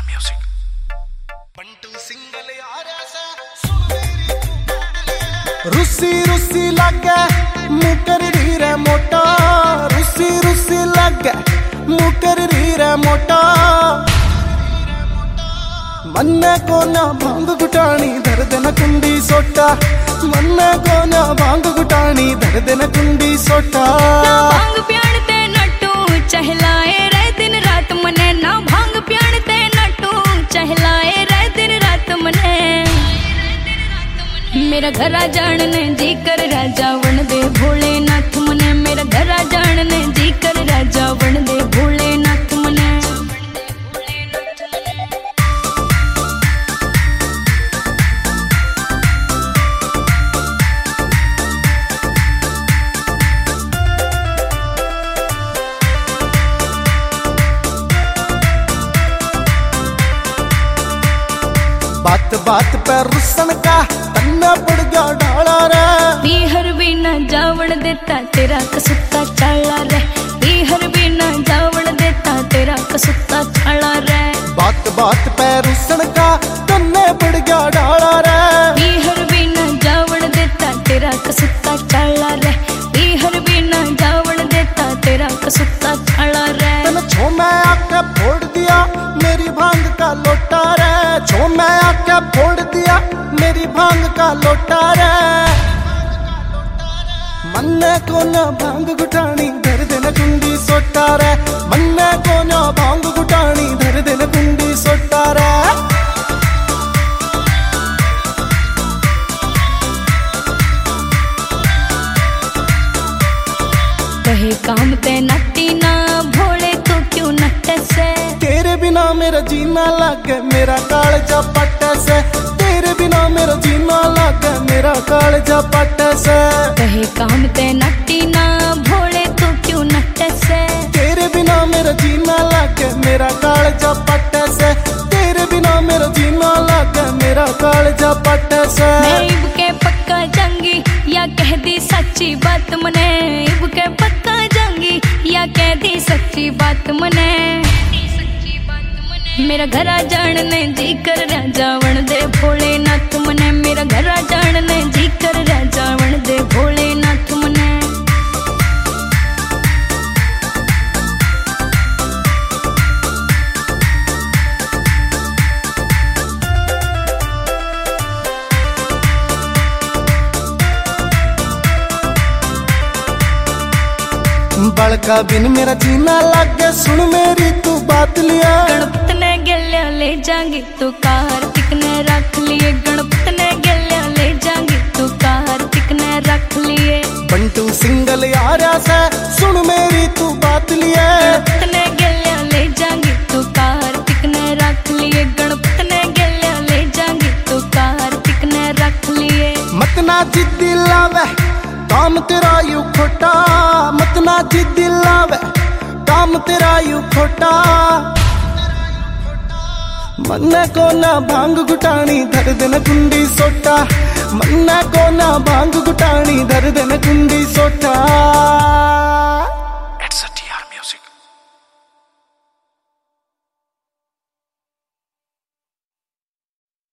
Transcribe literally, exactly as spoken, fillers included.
Music Bantu single यारा सा सुन मेरी तू रुसी रुसी लगे मुकर रीरे मोटा रुसी रुसी लगे मुकर रीरे मोटा मन्ने को ना भांग गुटानी दर्द न कुंडी सोटा मन्ने को ना भांग गुटानी दर्द न कुंडी सोटा भांग प्याणते नटू चहलाए रे दिन रात मने ना भांग प्याणते नटू चहलाए रे दिन रात मने मेरा घरा जानने जी कर राजा वन दे भोलेनाथ मने मेरा घरा जानने जी कर राजा वन दे भोलेनाथ मने बात बात पर रुसन का तन्ना पड़ गया डाला रे बीहर भी ना जावण देता तेरा कसुत्ता चाला रे बीहर भी ना जावण देता तेरा कसुत्ता चाला रे बात बात पर रुसन का तन्ना पड़ गया डाला रे बीहर भी ना जावण देता तेरा कसुत्ता चाला रे बीहर भी ना जावण देता तेरा कसुत्ता चाला रे तन छो मैं आके फोड़ दिया मेरी भांग का लोटा रे छो मैं आके फोड़ दिया मेरी भांग का लोटा रे मन्ने को ना भांग गुटानी दर्द न कुंडी सोटा रे मन्ने को ना भांग गुटानी दर्द न कुंडी सोटा रे कहे काम ते नट्टी ना भोले तो क्यों नट्टे से तेरे बिना मेरा जीना लागे मेरा कालजा पट्टे से तेरे बिना मेरा जीना लागे मेरा कालजा पट्टे से कहे काम ते नट्टी ना भोले तो क्यों नट्टे से तेरे बिना मेरा जीना लागे मेरा कालजा पट्टे से तेरे बिना मेरा जीना लागे मेरा कालजा पट्टे से मैं इब के पक्का जंगी या कह दी सच्ची बात मने इब के पक्का जंगी या कह दी सच्ची बात मने मेरा घरा जानने जी कर राजा वन दे भोलेनाथ मने मेरा घरा जानने जी कर राजा वन दे भोलेनाथ मने बड़का बिन मेरा जीना लागे सुन मेरी तू बात लिया गणपत ने गल्या ले जाएंगे तो कार्तिक ने रख लिए गणपत ने गल्या ले जाएंगे तो कार्तिक ने रख लिए बंटू सिंगल यारा से सुन मेरी तू बात लिया गणपत ने गल्या ले जाएंगे तो कार्तिक ने रख लिए गणपत ने गल्या ले जाएंगे तो कार्तिक ने रख लिए मत ना जिद्दी लावे काम तेरा यू खोटा मत ना जिद्दी लावे काम तेरा यू खोटा मन्ने को ना भांग गुटानी दर्द न कुंडी सोटा मन्ने को ना भांग गुटानी दर्द न कुंडी सोटा।